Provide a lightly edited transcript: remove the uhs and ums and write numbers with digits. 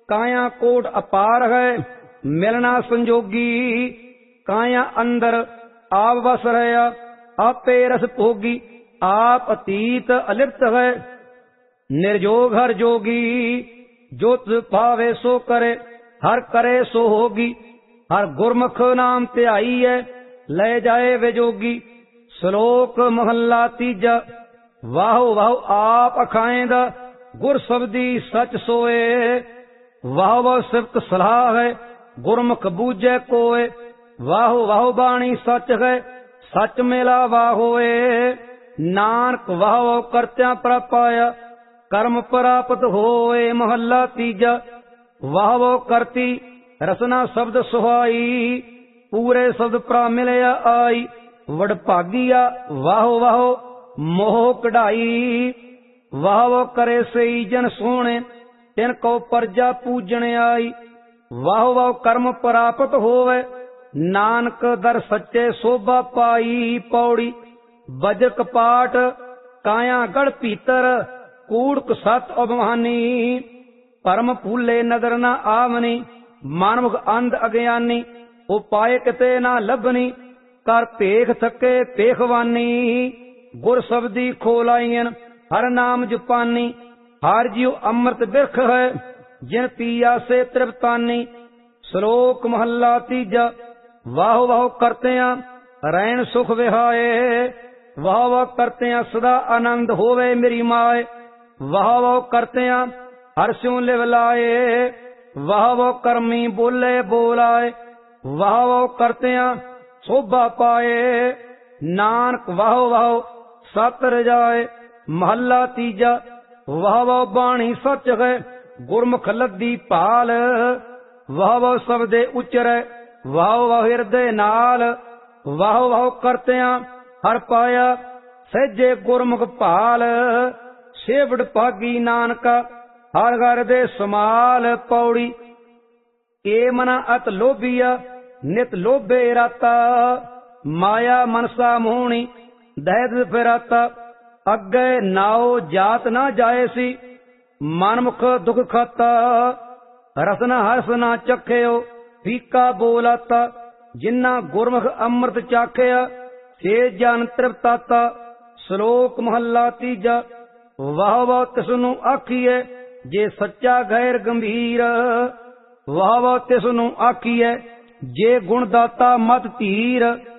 काया कोट अपार है मिलना संजोगी। काया अंदर आप बस रहा आपे रस भोगी। आप अतीत अलिप्त है निर्जोग हर जोगी। जो तुझ पावे सो करे हर करे सो होगी। हर गुरमुख नाम ध्याई है ले जाए वे जोगी। श्लोक महला तीजा। वाहो वाहो आप अखाएंदा गुर शब्दी सच सोए। वाहो वाहो सिफत सलाह है गुरमुख बूझे कोय। वाहो वाहो बाणी सच है सच मेला वाहोए। नानक वाहो वाहो करत्या प्रपाया कर्म प्राप्त होए। महला तीजा। वाह वाह करती रसना शब्द सुहाई पूरे शब्द प्रा मिलया आई। वडभागिया वाहो वाहो मोह कढ़ाई। वाह वाह करे सई जन सोने तिनको प्रजा पूजन आई। वाह वाह कर्म प्राप्त होवे नानक दर सच्चे शोभा पाई। पौड़ी बज कपाट काया गढ़ भीतर कूड़क सत अभिमानी। परम फूले नदर न आवनी मानमुख अंध अज्ञानी। उपाय किते ना लभनी कर पेख थके पेखवानी। गुर शब्दी खोलाइन हर नाम जुपानी। हर जीव अमृत बिरख है जिन पिया से तृप्तानी। श्लोक महला तीजा। वाह वाह करतिया रैन सुख विहाए। वाह वाह करतिया सदा आनंद होवे मेरी माए। वाह वाह करतिया हर स्यों लिव लाए। वाह वाह करमी बोले बोलाए। वाह वाह करतिया शोभा पाए। नानक वाह वाह सत रजाए। महला तीजा। वाह वाह बाणी सच है गुरमुख लद्दी पाल। वाह वाह शब्दे उचरै वाह वाह हृदय नाल। वाह वाह करतिया हर पाया सहजे गुरमुख भाल। सेवड़ भागी नानका हर घर दे समाल। पौड़ी ए मना अत लोभिया नित लोभे राता। माया मनसा मोहनी दैद फिराता। अगे नाओ जात ना जाए सी मनमुख दुख खाता। रसना हरसना चखियो फीका बोलाता। जिन्ना गुरमुख अमृत चाखिया से जन तृप्ताता। श्लोक महला तीजा। वाह वाह तिसनु आखिए जे सच्चा गैर गंभीर। वाह वाह तिसनु आखिए जे गुणदाता मत धीर।